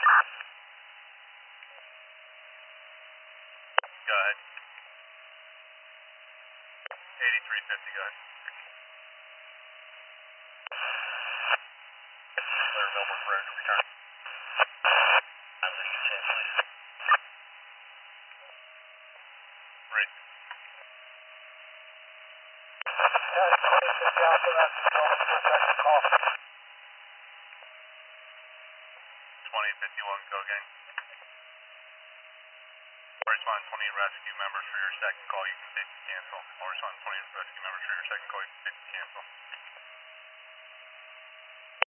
Go ahead. 8350, go ahead. Clear Millbrook Road to return. I'm the ETA, please. Right. Yeah, 2050 Alpha, that's the call. 2051 Cogang. I'll respond 20 rescue members for your second call. You can safely cancel. I'll respond 20 rescue members for your second call. You can safely cancel.